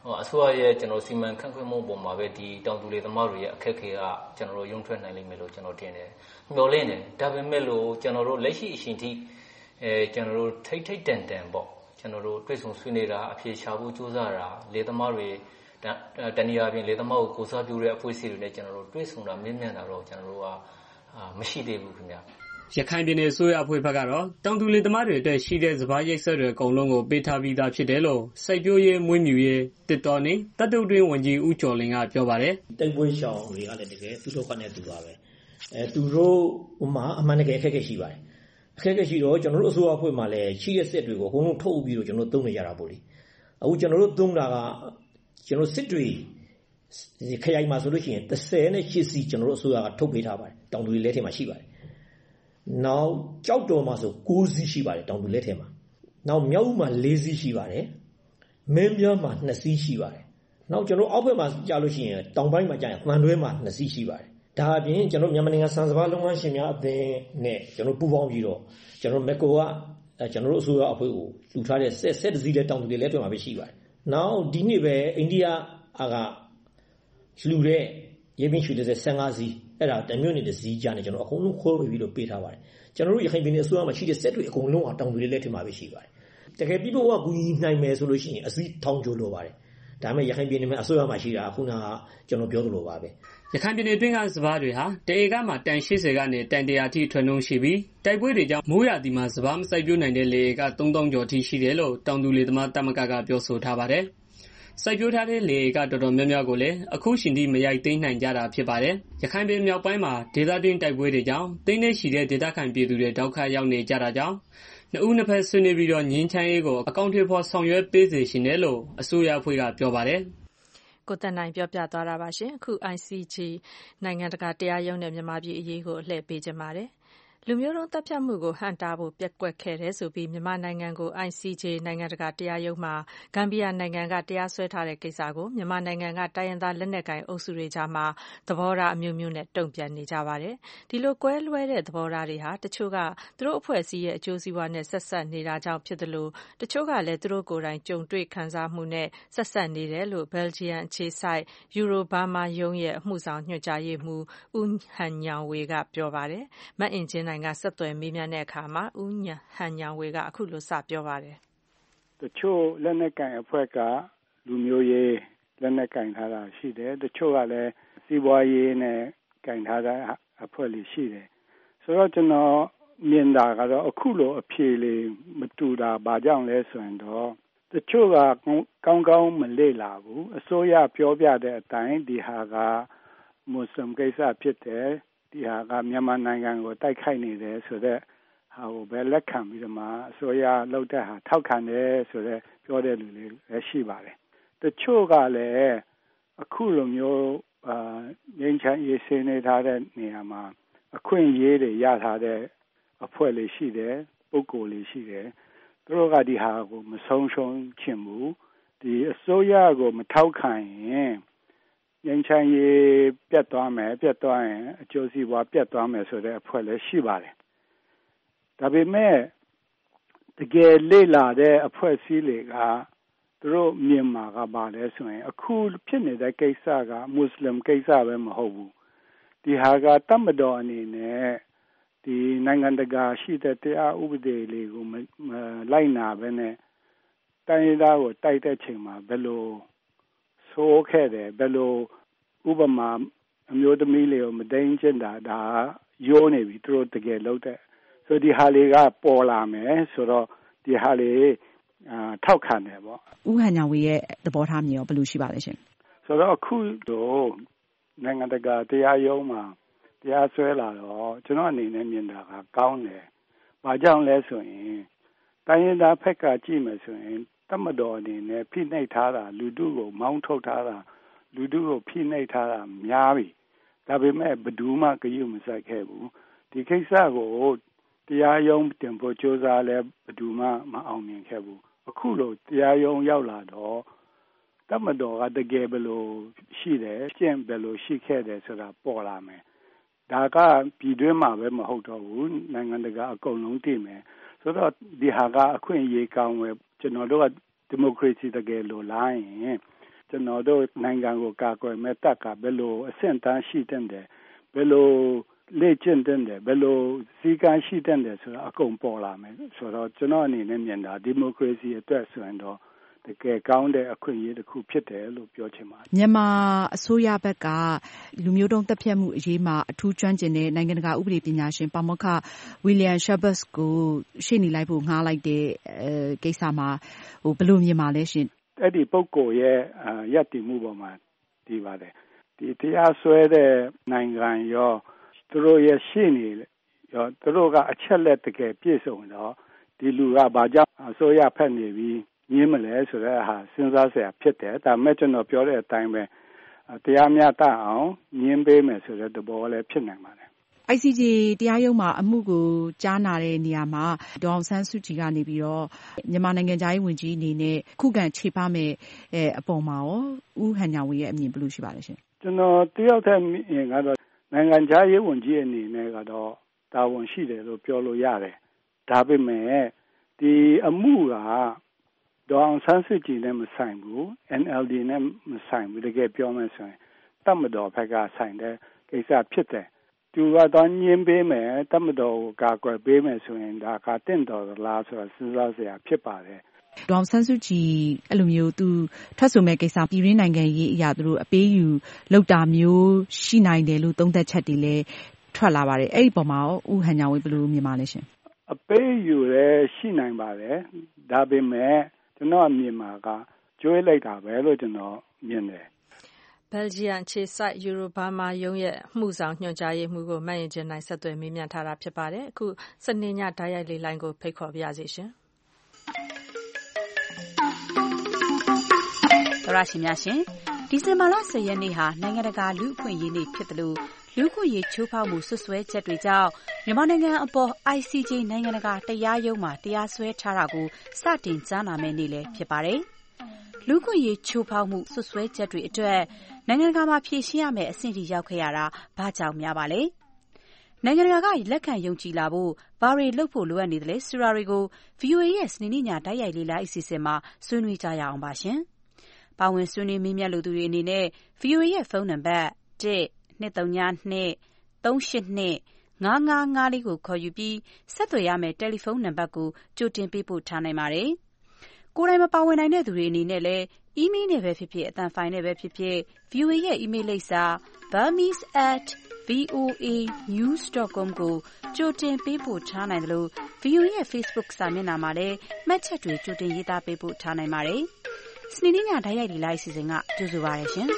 အစိုးရရဲ့ကျွန်တော်စီမံခန့်ခွဲမှုပုံမှာပဲဒီတောင်သူလယ်သမားတွေရဲ့အခက်အခဲကကျွန်တော်တို့ရုံထွက်နိုင်လိမ့်မယ်လို့ကျွန်တော်ထင်တယ်မျှော်လင့်တယ်ဒါပေမဲ့လို့ကျွန်တော်တို့လက်ရှိအချိန်ထိအဲကျွန်တော်တို့ထိတ်ထိတ်တန်တန်ပေါ့ကျွန်တော်တို့တွေ့ဆုံဆွေးနွေးတာအဖြေရှာဖို့ကြိုးစားတာလယ်သမားတွေတနည်းအားဖြင့်လယ်သမားကိုကိုစားပြုတဲ့အဖွဲ့အစည်းတွေနဲ့ကျွန်တော်တို့တွေ့ဆုံတာမြင့်မြတ်တာတော့ကျွန်တော်တို့ကမရှိသေးဘူးခင်ဗျာရခိုင်ပြည်နယ်ဆိုရအဖွဲ့ဘက်ကတော့တောင်သူလယ်သမားတွေအတွက်ရှိတဲ့စပါးရိတ်ဆက်တွေအကုန်လုံးကိုပေးထားပြီးသားဖြစ်တယ်လို့စိုက်ပျိုးရေးမွေးမြူရေးတစ်တော်နေတတုတ်တွင်းဝန်ကြီးဦးကျော်လင်းကပြောပါတယ်တိုက်ပွဲရှောင်တွေကလည်းတကယ်သူတို့ကနဲ့တူပါပဲအဲသူတို့ဥမာအမှန်တကယ်အခက်အခဲရှိပါတယ်အခက်အခဲရှိတော့ကျွန်တော်တို့အစိုးရအဖွဲ့မှာလည်းရှိတဲ့စစ်တွေကိုအကုန်လုံးထုတ်ပြီးတော့ကျွန်တော်တို့သုံးနေကြတာပေါ့လေအခုကျွန်တော်တို့သုံးတာကကျွန်တော်စစ်တွေခရိုင်မှာဆိုလို့ရှိရင်တစ်ဆယ်နဲ့ရှစ်စီကျွန်တော်တို့အစိုးရကထုတ်ပေးထားပါတယ်တောင်သူတွေလက်ထဲမှာရှိပါတယ်နောက်ကြောက်တော်မှာဆိုကိုးစီးရှိပါတယ်တောင်သူလက်ထဲမှာနောက်မြောက်ဦးမှာလေးစီးရှိပါတယ်မင်းပြားမှာနှစ်စီးရှိပါတယ်နောက်ကျွန်တော်အောက်ဘက်မှာကြာလို့ရှိရင်တောင်ပိုင်းမှာကြာရင်မှန်တွဲမှာနှစ်စီးရှိပါတယ်ဒါအပြင်ကျွန်တော်မြန်မာနိုင်ငံစံစပါးလုပ်ငန်းရှင်များအသင်းနဲ့ကျွန်တော်ပူးပေါင်းပြီးတော့ကျွန်တော်မက်ကိုကကျွန်တော်တို့အစိုးရအဖွဲ့ကိုလှူထားတဲ့ဆက်ဆက်တစည်းလက်တောင်သူတွေလက်ထဲမှာပဲရှိပါတယ်နောက်ဒီနေ့ပဲအိန္ဒိယအာကလှူတဲ့ရေပင်ရွှေတဲ့ဆယ်ငါးစီးအဲ့ဒါတမျိုးနဲ့တစည်းကြနေကျွန်တော်အကုန်လုံးခွဲပြီးတော့ပေးထားပါတယ်ကျွန်တော်တို့ရခိုင်ပြည်နယ်အစိုးရမှာရှိတဲ့ဆက်တွေအကုန်လုံးအတောင်တွေလက်ထက်မှာပဲရှိပါတယ်တကယ်ပြီးတော့ကူညီနိုင်မယ်ဆိုလို့ရှိရင်အစည်းထောင်ကျိုးလိုပါတယ်ဒါပေမဲ့ရခိုင်ပြည်နယ်မှာအစိုးရမှာရှိတာခုနကကျွန်တော်ပြောသလိုပါပဲရခိုင်ပြည်နယ်တွင်းကစပါးတွေဟာတဧကမှာတန်ရှစ်ဆယ်ကနေတန်တရာထိထွက်နှုန်းရှိပြီးတိုက်ပွဲတွေကြောင့်မိုးရာသီမှာစပါးမစိုက်ပျိုးနိုင်တဲ့လေဧကသုံးသောင်းကျော်ထိရှိတယ်လို့တောင်သူလယ်သမားသမဂ္ဂကပြောဆိုထားပါတယ်စိုက်ပျိုးထားတဲ့လေဧကတော်တော်များများကိုလည်းအခုရှင်ထိမရိုက်သိမ်းနိုင်ကြတာဖြစ်ပါတယ်ရခိုင်ပြည်မြောက်ပိုင်းမှာဒေသတွင်းတိုက်ပွဲတွေကြောင့်သိန်းနဲ့ရှိတဲ့ဒေသခံပြည်သူတွေဒုက္ခရောက်နေကြတာကြောင့်နှစ်ဦးနှစ်ဖက်ဆွေးနွေးပြီးတော့ငြိမ်းချမ်းရေးကိုအကောင့်တွေဖော်ဆောင်ရွက်ပေးစေရှင်တယ်လို့အစိုးရအဖွဲ့ကပြောပါတယ်ကိုသက်နိုင်ပြောပြသွားတာပါရှင်အခု I C J နိုင်ငံတကာတရားရုံးနဲ့မြန်မာပြည်အရေးကိုလှည့်ပေးကြပါတယ်လူမျိုးတုံးတပ်ဖြတ်မှုကိုဟန့်တားဖို့ပျက်ကွက်ခဲ့တယ်ဆိုပြီးမြန်မာနိုင်ငံကို I C J နိုင်ငံတကာတရားရုံးမှာဂမ်ဘီယာနိုင်ငံကတရားစွဲထားတဲ့ကိစ္စကိုမြန်မာနိုင်ငံကတိုင်းရင်းသားလက်နက်ကိုင်အုပ်စုတွေကြားမှာသဘောထားအမျိုးမျိုးနဲ့တုံ့ပြန်နေကြပါတယ်။ဒီလိုကွဲလွဲတဲ့သဘောထားတွေဟာတချို့ကသူတို့အဖွဲ့အစည်းရဲ့အကျိုးစီးပွားနဲ့ဆက်ဆက်နေတာကြောင့်ဖြစ်တယ်လို့တချို့ကလည်းသူတို့ကိုယ်တိုင်ကြုံတွေ့ခံစားမှုနဲ့ဆက်ဆက်နေတယ်လို့ Belgium အခြေစိုက် Euroburma ရုံးရဲ့အမှုဆောင်ညွှန်ကြားရေးမှူးဦးဟန်ညောင်ဝေကပြောပါတယ်။မအင်ကြင်းနိုင်ကဆက်သွယ်မေးမြန်းတဲ့အခါမှာဦးဟန်ညောင်ဝေကအခုလိုစပြောပါတယ်။တချို့လက်နက်ကင်အဖွဲ့ကလူမျိုးရေးလက်နက်ကင်ထားတာရှိတယ်။တချို့ကလည်းစီးပွားရေးနဲ့ကင်ထားတဲ့အဖွဲ့တွေရှိတယ်။ဆိုတော့ကျွန်တော်မြင်တာကတော့အခုလိုအဖြေလေးမတူတာဘာကြောင့်လဲဆိုရင်တော့တချို့ကကောင်းကောင်းမလေ့လာဘူး။အစိုးရပြောပြတဲ့အတိုင်းဒီဟာကမွတ်စလင်ကိစ္စဖြစ်တယ်။ဒီဟာကမြန်မာနိုင်ငံကိုတိုက်ခိုက်နေတယ်ဆိုတော့ဟာကိုပဲလက်ခံပြီးတော့မှအစိုးရလုပ်တဲ့ဟာထောက်ခံတယ်ဆိုတော့ပြောတဲ့လူတွေလည်းရှိပါတယ်တချို့ကလည်းအခုလိုမျိုးအာငင်းချင်ရေးစင်းနေထားတဲ့နေရာမှာအခွင့်အရေးတွေရထားတဲ့အဖွဲ့လေးရှိတယ်ပုဂ္ဂိုလ်လေးရှိတယ်သူတို့ကဒီဟာကိုမဆုံးရှုံးချင်ဘူးဒီအစိုးရကိုမထောက်ခံရင်ငင်းချင်ရေးပြတ်သွားမယ်ပြတ်သွားရင်အကျိုးစီးပွားပြတ်သွားမယ်ဆိုတဲ့အဖွဲ့လည်းရှိပါတယ်ဒါပေမဲ့တကယ်လေ့လာတဲ့အဖွဲ့အစည်းတွေကသူတို့မြန်မာကပါလဲဆိုရင်အခုဖြစ်နေတဲ့ကိစ္စကမွတ်စလင်ကိစ္စပဲမဟုတ်ဘူးဒီဟာကတမတော်အနေနဲ့ဒီနိုင်ငံတကာရှိတဲ့တရားဥပဒေလေးကိုလိုက်နာပဲနဲ့တိုင်းဒေသကိုတိုက်တဲ့ချိန်မှာဘယ်လိုဆိုးခဲ့တယ်ဘယ်လိုဥပမာအမျိုးသမီးလေးကိုမဒိန်ကျင်တာဒါရိုးနေပြီသူတို့တကယ်လုပ်တဲ့ဆိုဒီဟာလေးကပေါ်လာမယ်ဆိုတော့ဒီဟာလေးအာထောက်ခံတယ်ပေါ့ဦးဟန်ညာဝေရဲ့သဘောထားမျိုးရောဘယ်လိုရှိပါလဲရှင်ဆိုတော့အခုတော့နိုင်ငံတကာတရားရုံးမှာတရားစွဲလာတော့ကျွန်တော်အနေနဲ့မြင်တာကကောင်းတယ်။ဘာကြောင့်လဲဆိုရင်တိုင်းရင်းသားဖက်ကကြည့်မယ်ဆိုရင်တမတော်အနေနဲ့ဖိနှိပ်ထားတာလူထုကိုမောင်းထုတ်ထားတာလူထုကိုဖိနှိပ်ထားတာများပြီ။ဒါပေမဲ့ဘယ်သူမှဂရုမစိုက်ခဲ့ဘူး။ဒီကိစ္စကိုတရားရုံးတင်ဖို့ကြိုးစားလဲဘယ်သူမှမအောင်မြင်ခဲ့ဘူးအခုလိုတရားရုံးရောက်လာတော့တမတော်ကတကယ်ဘယ်လိုရှိတယ်ကျင့်ဘယ်လိုရှိခဲ့တယ်ဆိုတာပေါ်လာမယ်ဒါကပြည်တွင်းမှာပဲမဟုတ်တော့ဘူးနိုင်ငံတကာအကုန်လုံးသိမယ်ဆိုတော့ဒီဟာကအခွင့်အရေးကောင်းပဲကျွန်တော်တို့ကဒီမိုကရေစီတကယ်လိုလားရင်ကျွန်တော်တို့နိုင်ငံကိုကာကွယ်မဲ့တပ်ကဘယ်လိုအဆင့်တန်းရှိတဲ့ဘယ်လိုလေ့ကျင့်တဲ့ဘယ်လိုစည်းကမ်းရှိတဲ့ဆိုတော့အကုန်ပေါ်လာမယ်ဆိုတော့ကျွန်တော်အနေနဲ့မြင်တာဒီမိုကရေစီအတွက်ဆိုရင်တော့တကယ်ကောင်းတဲ့အခွင့်အရေးတစ်ခုဖြစ်တယ်လို့ပြောချင်ပါတယ်မြန်မာအစိုးရဘက်ကလူမျိုးတုံးတပ်ဖြတ်မှုအရေးမှာအထူးကျွမ်းကျင်တဲ့နိုင်ငံတကာဥပဒေပညာရှင်ပါမောက္ခ William Schabas ကိုရှေ့နေလိုက်ဖို့ငှားလိုက်တဲ့ကိစ္စမှာဟိုဘယ်လိုမြင်ပါလဲရှင်အဲ့ဒီပုဂ္ဂိုလ်ရဲ့ရပ်တည်မှုပေါ်မှာတည်ပါတယ်ဒီတရားစွဲတဲ့နိုင်ငံရောသူတို့ရဲ့ရှေ့နေရောသူတို့ကအချက်လက်တကယ်ပြည့်စုံတော့ဒီလူကဘာကြောင့်အစိုးရဖက်နေပြီးညင်းမလဲဆိုတဲ့ဟာစဉ်းစားစရာဖြစ်တယ်ဒါမဲ့ကျွန်တော်ပြောတဲ့အတိုင်းပဲတရားမျှတအောင်ညင်းပေးမယ်ဆိုတဲ့သဘောလည်းဖြစ်နိုင်ပါတယ် I C J တရားရုံးမှာအမှုကိုကြားနာတဲ့နေရာမှာဒေါ်အောင်ဆန်းစုကြည်ကနေပြီးတော့မြန်မာနိုင်ငံသားရေးဝန်ကြီးအနေနဲ့ခုခံခြေပမယ်အပေါ်မှာရောဦးဟန်ညာဝေရဲ့အမြင်ဘယ်လိုရှိပါလဲရှင်ကျွန်တော်တယောက်တည်းမြင်ကတော့နိုင်ငံသားရေးဝန်ကြီးအနေနဲ့ကတော့တာဝန်ရှိတယ်လို့ပြောလို့ရတယ်ဒါပေမဲ့ဒီအမှုကဒေါ်အောင်ဆန်းစုကြည်နဲ့မဆိုင်ဘူး N L D နဲ့မဆိုင်ဘူးတကယ်ပြောမယ်ဆိုရင်တပ်မတော်ဘက်ကဆိုင်တဲ့ကိစ္စဖြစ်တယ်သူကတော့ညင်းပေးမယ်တပ်မတော်ကိုကာကွယ်ပေးမယ်ဆိုရင်ဒါကတင့်တော်လားဆိုတော့စဉ်းစားစရာဖြစ်ပါတယ်ဒေါ်အောင်ဆန်းစုကြည်အဲ့လိုမျိုးသူထွက်ဆိုမဲ့ကိစ္စပြည်ရင်းနိုင်ငံရေးအရာသူတို့အပေးယူလောက်တာမျိုးရှိနိုင်တယ်လို့သုံးသပ်ချက်တွေလည်းထွက်လာပါတယ်အဲ့ဒီပုံမှာရောဦးဟန်ညာဝေဘယ်လိုမြင်ပါလဲရှင်အပေးယူလည်းရှိနိုင်ပါတယ်ဒါပေမဲ့ကျွန်တော်အမြင်မှာကကျွေးလိုက်တာပဲလို့ကျွန်တော်မြင်တယ်ဘယ်လ်ဂျီယံခြေစိုက်ယူရိုဘာမာယုံရဲ့မှုဆောင်ညွှန်ကြားရေးမှူးကိုမတ်ရင်ကျင်းနိုင်ဆက်သွယ်မေးမြန်းထားတာဖြစ်ပါတယ်အခုစနေညဓာတ်ရိုက်လေးလိုင်းကိုဖိတ်ခေါ်ပါရစေရှင်သောရရှိများရှင်ဒီဇင်ဘာလဆယ်ရက်နေ့ဟာနိုင်ငံတကာလူ့အခွင့်အရေးနေ့ဖြစ်တယ်လို့လူ့အခွင့်အရေးချိုးဖောက်မှုဆွဆွဲချက်တွေကြောင့်မြန်မာနိုင်ငံအပေါ် I C J နိုင်ငံတကာတရားရုံးမှာတရားစွဲထားတာကိုစတင်ကြားနာမယ့်နေ့လည်းဖြစ်ပါတယ်လူ့အခွင့်အရေးချိုးဖောက်မှုဆွဆွဲချက်တွေအတွက်နိုင်ငံတကာမှာဖြေရှင်းရမယ့်အဆင့်ထိရောက်ခဲ့ရတာဘာကြောင့်များပါလဲနိုင်ငံတကာကလက်ခံယုံကြည်လာဖို့ဘာတွေလုပ်ဖို့လိုအပ်နေတယ်လဲဆိုတာတွေကို V O A ရဲ့စနေနေ့ညဓာတ်ရိုက်လေးလိုက်အစီအစဉ်မှာဆွေးနွေးကြရအောင်ပါရှင်ပါဝင်ဆွေးနွေးမေးမြန်းလိုသူတွေအနေနဲ့ V O A ရဲ့ဖုန်းနံပါတ်တစ် နှစ်သုံးနှစ် သုံးရှစ်နှစ် ငါးငါးငါးလေးကိုခေါ်ယူပြီးဆက်သွယ်ရမယ့်တယ်လီဖုန်းနံပါတ်ကိုကြိုတင်ပေးပို့ထားနိုင်ပါတယ်ကိုယ်တိုင်မပါဝင်နိုင်တဲ့သူတွေအနေနဲ့လည်း email နဲ့ပဲဖြစ်ဖြစ်အသံဖိုင်နဲ့ပဲဖြစ်ဖြစ် V O A ရဲ့ email လိပ်စာ burmese at voa news dot com ကိုကြိုတင်ပေးပို့ထားနိုင်တယ်လို့ V O A ရဲ့ Facebook စာမျက်နှာမှာလည်းမှတ်ချက်တွေကြိုတင်ရေးသားပေးပို့ထားနိုင်ပါတယ်စနေနေ့ညဓာတ်ရိုက်ဒီလိုက်အစီအစဉ်ကကြိုဆိုပါရရှင်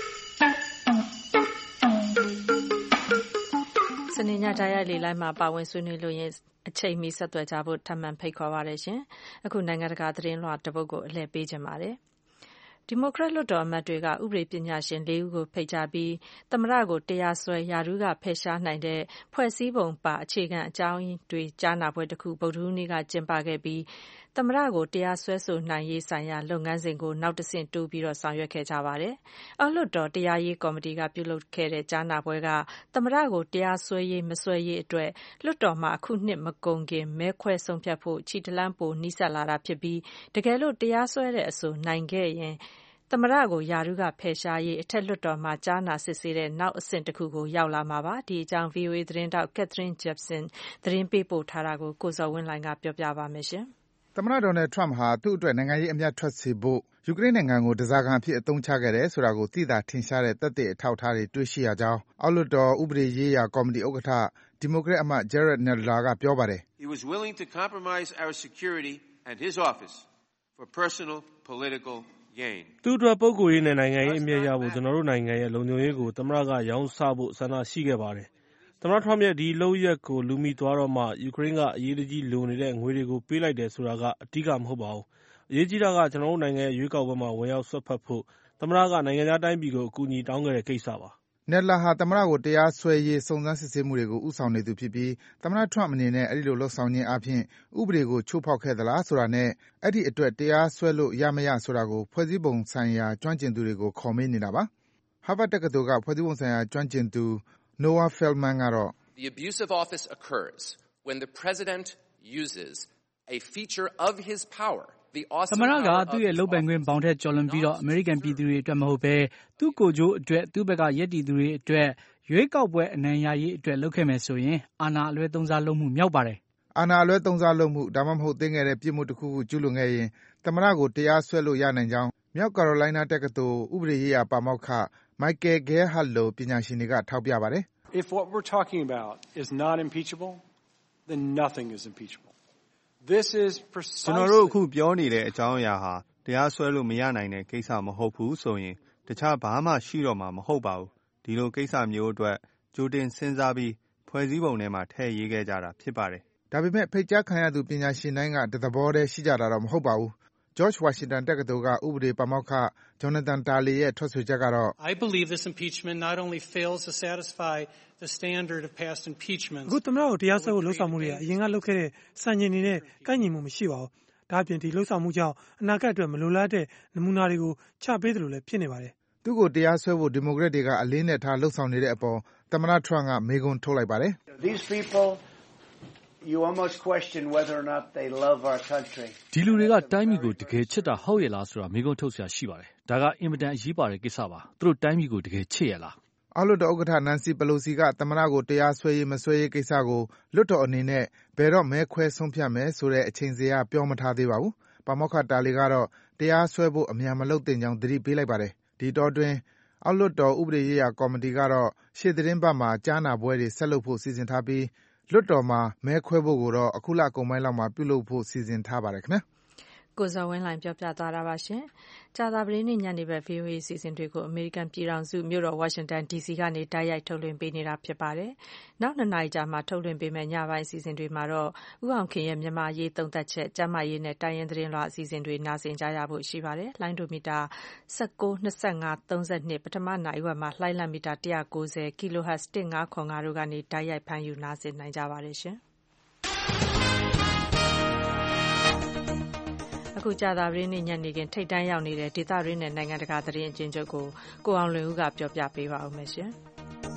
စနေညဓာတ်ရိုက်လေးလိုင်းမှာပါဝင်ဆွေးနွေးလို့ရင်အချိန်မီဆက်သွယ်ကြဖို့ထပ်မံဖိတ်ခေါ်ပါရရှင်အခုနိုင်ငံတကာသတင်းလွှာတစ်ပုဒ်ကိုအလှည့်ပေးခြင်းပါတယ်ဒီမိုကရက်လွှတ်တော်အမတ်တွေကဥပဒေပညာရှင်လေးဦးကိုဖိတ်ကြားပြီးသမ္မတကိုတရားစွဲရာထူးကဖယ်ရှားနိုင်တဲ့ဖွဲ့စည်းပုံပါအခြေခံအကြောင်းတွေကြားနာပွဲတစ်ခုဗုဒ္ဓဟူးနေ့ကကျင်းပခဲ့ပြီးသမ္မတကိုတရားစွဲဆိုနိုင်ရေးဆိုင်ရာလုပ်ငန်းစဉ်ကိုနောက်တစ်ဆင့်တိုးပြီးတော့ဆောင်ရွက်ခဲ့ကြပါတယ်။အောက်လွှတ်တော်တရားရေးကော်မတီကပြုလုပ်ခဲ့တဲ့ကြားနာပွဲကသမ္မတကိုတရားစွဲရေးမစွဲရေးအတွက်လွှတ်တော်မှာအခုနှစ်မကုန်ခင်မဲခွဲဆုံးဖြတ်ဖို့ခြိတလန်းပိုနီးစပ်လာတာဖြစ်ပြီးတကယ်လို့တရားစွဲတဲ့အဆိုနိုင်ခဲ့ရင်သမ္မတကိုရာထူးကဖယ်ရှားရေးအထက်လွှတ်တော်မှာကြားနာစစ်ဆေးတဲ့နောက်အဆင့်တစ်ခုကိုရောက်လာမှာပါဒီအကြောင်း V O A သတင်းတောက် Catherine Jepson သတင်းပေးပို့ထားတာကိုကိုဇော်ဝင်းလှိုင်ကပြောပြပါမယ်ရှင်သမ္မတဒေါ်နယ်ထရမ့်ဟာသူ့အတွက်နိုင်ငံရေးအမြတ်ထွက်စေဖို့ယူကရိန်းနိုင်ငံကိုဓားစာခံအဖြစ်အသုံးချခဲ့တယ်ဆိုတာကိုသိသာထင်ရှားတဲ့သက်သေအထောက်အထားတွေတွေ့ရှိရကြောင်းအောက်လွှတ်တော်ဥပဒေရေးရာကော်မတီဥက္ကဋ္ဌဒီမိုကရက်အမတ် Jerrold Nadler ကပြောပါတယ် He was willing to compromise our security and his office for personal political gain. သူ့အတွက်ပုဂ္ဂိုလ်ရေးနဲ့နိုင်ငံရေးအမြတ်ရဖို့ကျွန်တော်တို့နိုင်ငံရဲ့လုံခြုံရေးကိုသမ္မတကရောင်းစားဖို့ဆန္ဒရှိခဲ့ပါတယ်သမ္မတထရမ့်ရဲ့ဒီလုပ်ရက်ကိုလူမိသွားတော့မှယူကရိန်းကအရေးတကြီးလိုနေတဲ့ငွေတွေကိုပေးလိုက်တယ်ဆိုတာကအဓိကမဟုတ်ပါဘူးအရေးကြီးတာကကျွန်တော်တို့နိုင်ငံရဲ့ရွေးကောက်ပွဲမှာဝင်ရောက်ဆွတ်ဖက်ဖို့သမ္မတကနိုင်ငံသားတိုင်းပြည်ကိုအကူအညီတောင်းခဲ့တဲ့ကိစ္စပါ Nadler ဟာသမ္မတကိုတရားစွဲရေးစုံစမ်းစစ်ဆေးမှုတွေကိုဦးဆောင်နေသူဖြစ်ပြီးသမ္မတထရမ့်အနေနဲ့အဲဒီလိုလှုပ်ဆောင်ခြင်းအပြင်ဥပဒေကိုချိုးဖောက်ခဲ့သလားဆိုတာနဲ့အဲဒီအတွက်တရားစွဲလို့ရမရဆိုတာကိုဖွဲ့စည်းပုံဆိုင်ရာကျွမ်းကျင်သူတွေကိုခေါ်မေးနေတာပါ။ Harvard တက္ကသိုလ်ကဖွဲ့စည်းပုံဆိုင်ရာကျွမ်းကျင်သူ Noah Feldman ကတော့ The abuse of office occurs when the president uses a feature of his power သမ္မတကသူ့ရဲ့လုပ်ပိုင်ခွင့်ဘောင်ထက်ကျော်လွန်ပြီးတော့အမေရိကန်ပြည်သူတွေအတွက်မဟုတ်ဘဲသူ့ကိုယ်ကျိုးအတွက်သူ့ဘက်ကရည်တည်သူတွေအတွက်ရွေးကောက်ပွဲအနိုင်ရရေးအတွက်လုပ်ခဲ့မယ်ဆိုရင်အာဏာအလွဲသုံးစားလုပ်မှုမြောက်ပါတယ်။အာဏာအလွဲသုံးစားလုပ်မှုဒါမှမဟုတ်သေးငယ်တဲ့ပြစ်မှုတစ်ခုခုကျူးလွန်ခဲ့ရင်သမ္မတကိုတရားစွဲလို့ရနိုင်ကြောင်းမြောက်ကယ်ရိုလိုင်းနားတက္ကသိုလ်ဥပဒေရေးရာပါမောက္ခ Michael Gerhardt လိုပညာရှင်တွေကထောက်ပြပါတယ်။ If what we're talking about is not impeachable, then nothing is impeachable. This is precisely ကျွန်တော်တို့အခုပြောနေတဲ့အကြောင်းအရာဟာတရားစွဲလို့မရနိုင်တဲ့ကိစ္စမဟုတ်ဘူးဆိုရင်တခြားဘာမှရှိတော့မှာမဟုတ်ပါဘူး။ဒီလိုကိစ္စမျိုးအတွက်ကြိုတင်စဉ်းစားပြီးဖွဲ့စည်းပုံထဲမှာထည့်ရေးခဲ့ကြတာဖြစ်ပါတယ်။ဒါပေမဲ့ဖိတ်ကြားခံရသူပညာရှင်တိုင်းကတသဘောတည်းရှိကြတာတော့မဟုတ်ပါဘူး။ George Washington တက္ကသိုလ်ကဥပဒေပါမောက္ခ Jonathan Turley ရဲ့ထွက်ဆိုချက်ကတော့ I believe this impeachment not only fails to satisfy the standard of past impeachments အခုသမ္မတကိုတရားစွဲဖို့လှုံ့ဆော်မှုတွေကအရင်ကလုပ်ခဲ့တဲ့စံချိန်တွေနဲ့ကိုက်ညီမှုမရှိပါဘူး။ဒါ့အပြင်ဒီလှုံ့ဆော်မှုကြောင့်အနာဂတ်အတွက်မလိုလားတဲ့နမူနာတွေကိုချပေးသလိုလည်းဖြစ်နေပါတယ်။သူ့ကိုတရားစွဲဖို့ဒီမိုကရက်တွေကအလေးနဲ့ထားလှုံ့ဆော်နေတဲ့အပေါ်သမ္မတ Trump ကမေးခွန်းထုတ်လိုက်ပါတယ်။ These people you almost question whether or not they love our country ဒီလူတွေကတိုင်းပြည်ကိုတကယ်ချစ်တာဟုတ်ရဲ့လားဆိုတာမေးခွန်းထုတ်စရာရှိပါတယ်။ဒါကအင်မတန်အရေးပါတဲ့ကိစ္စပါ။သူတို့တိုင်းပြည်ကိုတကယ်ချစ်ရဲ့လားအောက်လွှတ်တော်ဥက္ကဋ္ဌ Nancy Pelosi ကသမ္မတကိုတရားစွဲရေးမစွဲရေးကိစ္စကိုလွှတ်တော်အနေနဲ့ဘယ်တော့မဲခွဲဆုံးဖြတ်မယ်ဆိုတဲ့အချိန်ဇယားပြောမထားသေးပါဘူး။ပါမောက္ခ Turley ကတော့တရားစွဲဖို့အမြန်မလုပ်သင့်ကြောင်းသတိပေးလိုက်ပါတယ်။ဒီအတောအတွင်းအောက်လွှတ်တော်ဥပဒေရေးရာကော်မတီကတော့ရှေ့သီတင်းပတ်မှာကြားနာပွဲတွေဆက်လုပ်ဖို့စီစဉ်ထားပြီးလွှတ်တော်မှာမဲခွဲဖို့ကိုတော့အခုလကုန်ပိုင်းလောက်မှာပြုလုပ်ဖို့စီစဉ်ထားပါတယ်ခင်ဗျာကိုဇော်ဝင်းလှိုင်ပြောပြသွားတာပါရှင်။ကြာသပတေးနေ့ညနေဘက် ဗွီအိုအေ အစီအစဉ်တွေကိုအမေရိကန်ပြည်ထောင်စုမြို့တော်ဝါရှင်တန် ဒီစီကနေတိုက်ရိုက်ထုတ်လွှင့်ပေးနေတာဖြစ်ပါတယ်။နောက်နှစ်နာရီကြာမှထုတ်လွှင့်ပေးမယ့်ညပိုင်းအစီအစဉ်တွေမှာတော့ဦးအောင်ခင်ရဲ့မြန်မာရေးသုံးသပ်ချက်၊ကျန်းမာရေးနဲ့တိုင်းရင်းသတင်းလွှာအစီအစဉ်တွေနားဆင်ကြရဖို့ရှိပါတယ်။လိုင်းဒိုမီတာ၁၉၊၂၅၊၃၂ပထမနာရီဝက်မှာလှိုင်းလံမီတာ၁၉၀ kilohertz ၁၅၇၅တို့ကနေတိုက်ရိုက်ဖမ်းယူနားဆင်နိုင်ကြပါတယ်ရှင်။အခုကြာသပတေးနေ့ညနေခင်းထိပ်တန်းရောက်နေတဲ့ဒေသတွင်းနဲ့နိုင်ငံတကာသတင်းအကျဉ်းချုပ်ကိုကိုအောင်လွင်ဦးကပြောပြပေးပါဦးမယ်ရှင်။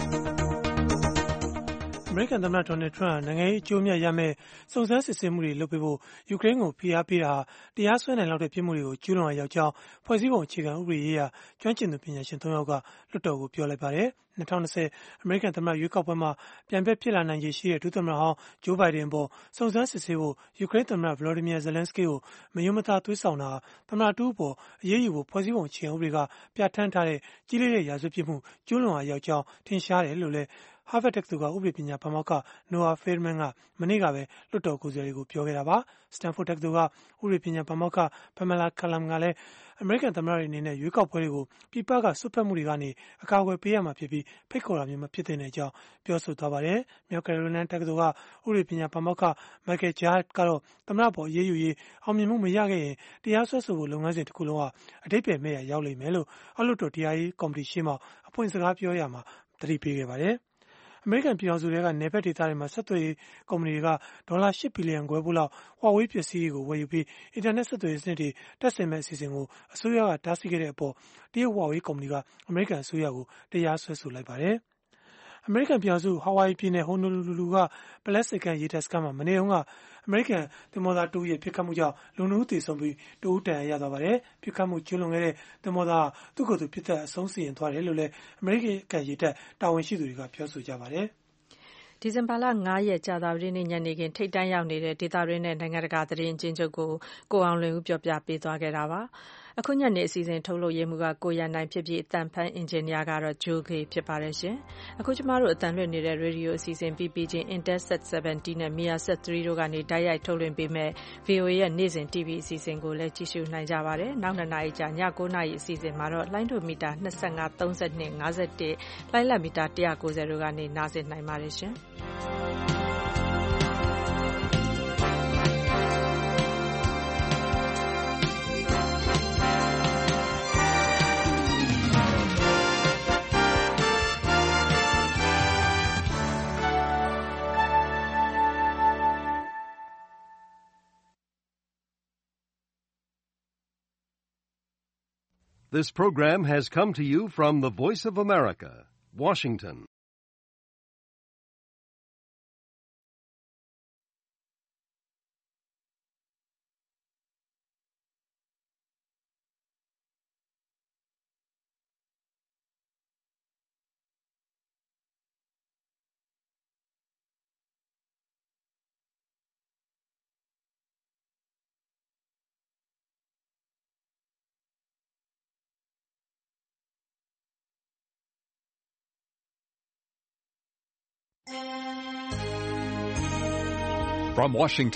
အမေရိကန်သမ္မတဒေါ်နယ်ထရန့်နိုင်ငံရေးအကျိုးအမြတ်ရမယ့်စုံစမ်းစစ်ဆေးမှုတွေလုပ်ပေးဖို့ယူကရိန်းကိုဖိအားပေးတာဟာတရားစွဲနိုင်လောက်တဲ့ပြစ်မှုတွေကိုကျူးလွန်ရာရောက်ကြောင်းဖွဲ့စည်းပုံအခြေခံဥပဒေရေးရာကျွမ်းကျင်သူပညာရှင်သုံးယောက်ကလွှတ်တော်ကိုပြောလိုက်ပါတယ်။၂၀၂၀အမေရိကန်သမ္မတရွေးကောက်ပွဲမှာပြိုင်ဘက်ဖြစ်လာနိုင်ခြေရှိတဲ့ဒုသမ္မတဟောင်းဂျိုးဘိုင်ဒန်အပေါ်စုံစမ်းစစ်ဆေးဖို့ယူကရိန်းသမ္မတ Volodymyr Zelenskyy ကိုမယုံမသားသွေးဆောင်တာသမ္မတတူအပေါ်အရေးယူဖို့ဖွဲ့စည်းပုံအခြေခံဥပဒေကပြဋ္ဌာန်းထားတဲ့ကြီးလေးတဲ့ရာဇဝတ်ပြစ်မှုကျူးလွန်ရာရောက်ကြောင်းထင်ရှားတယ်လို့လည်းHarvard တက္ကသိုလ်ကဥပဒေပညာပါမောက္ခ Noah Feldman ကမနေ့ကပဲလွှတ်တော်ကိုယ်စားလှယ်တွေကိုပြောခဲ့တာပါ။ Stanford တက္ကသိုလ်ကဥပဒေပညာပါမောက္ခ Pamela Callum ကလည်းအမေရိကန်သမ္မတတွေအနေနဲ့ရွေးကောက်ပွဲတွေကိုပြည်ပကစွက်ဖက်မှုတွေကနေအကာအကွယ်ပေးရမှာဖြစ်ပြီးဖိတ်ခေါ်တာမျိုးမဖြစ်သင့်တဲ့အကြောင်းပြောဆိုသွားပါတယ်။မြောက်ကယ်ရိုလိုင်းနားတက္ကသိုလ်ကဥပဒေပညာပါမောက္ခ Michael Gerhardt ကတော့သမ္မတပေါ်အရေးယူရေးအောင်မြင်မှုမရခဲ့ရင်တရားစွဲဆိုဖို့လုပ်ငန်းစဉ်တစ်ခုလုံးဟာအဓိပ္ပာယ်မဲ့ရရောက်လိမ့်မယ်လို့အောက်လွှတ်တော်တရားရေးကော်မတီရှေ့မှအဖွင့်စကားပြောရမှာသတိပေးခဲ့ပါတယ်။အမေရိကန်ပြည်ထောင်စုထဲကနယ်ဘက်ဒေသတွေမှာဆက်သွယ်ရေးကုမ္ပဏီတွေကဒေါ်လာ၈ဘီလီယံခွဲဖို့လောက် Huawei ပစ္စည်းတွေကိုဝယ်ယူပြီးအင်တာနက်ဆက်သွယ်ရေးစနစ်တွေတပ်ဆင်မဲ့အစီအစဉ်ကိုအစိုးရကတားဆီးခဲ့တဲ့အပေါ်တရုတ် Huawei ကုမ္ပဏီကအမေရိကန်အစိုးရကိုတရားစွဲဆိုလိုက်ပါတယ်။အမေရိကန်ပြည်ထောင်စုဟာဝိုင်ပြည်နယ်ဟိုနိုလူလူကပလက်စစ်ကန်ရေတပ်စခန်းမှာမနေ့ကအမေရိကန်သင်္ဘောသားတူရဲ့ပြစ်ခတ်မှုကြောင့်လူနှုတ်သေဆုံးပြီးတူတန်ရသွားပါတယ်။ပြစ်ခတ်မှုကျူးလွန်ခဲ့တဲ့သင်္ဘောသားသူ့ကိုယ်သူပြစ်သက်အဆုံးစီရင်သွားတယ်လို့လည်းအမေရိကန်ရေတပ်တာဝန်ရှိသူတွေကပြောဆိုကြပါတယ်။ဒီဇင်ဘာလ၅ရက်ကြာသပတေးနေ့ညနေခင်းထိပ်တန်းရောက်နေတဲ့ဒေသတွင်းနဲ့နိုင်ငံတကာသတင်းအကျဉ်းချုပ်ကိုကိုအောင်လွင်ဦးပြောပြပေးသွားခဲ့တာပါ။အခုညနေအစီအစဉ်ထုတ်လုပ်ရေးမှူးကကိုရန်နိုင်ဖြစ်ပြီးအတန်ဖန်အင်ဂျင်နီယာကတော့ဂျိုးခေဖြစ်ပါတယ်ရှင်။အခုကျမတို့အတန်လွှင့်နေတဲ့ရေဒီယိုအစီအစဉ်ပြီးပြီးချင်း Intelsat ဆယ်ဗန်တီနဲ့ Measat သုံးတို့ကနေတိုက်ရိုက်ထုတ်လွှင့်ပေးမဲ့ ဗွီအိုအေ ရဲ့နေ့စဉ် တီဗီ အစီအစဉ်ကိုလည်းကြည့်ရှုနိုင်ကြပါတယ်။နောက်နှစ်နာရီကြာည၉နာရီအစီအစဉ်မှာတော့လိုင်းဒိုမီတာ၂၅၊၃၂၊၅၁လိုင်းလံမီတာ၁၉၀တို့ကနေနားဆင်နိုင်ပါတယ်ရှင်။ This program has come to you from the Voice of America, Washington. From Washington.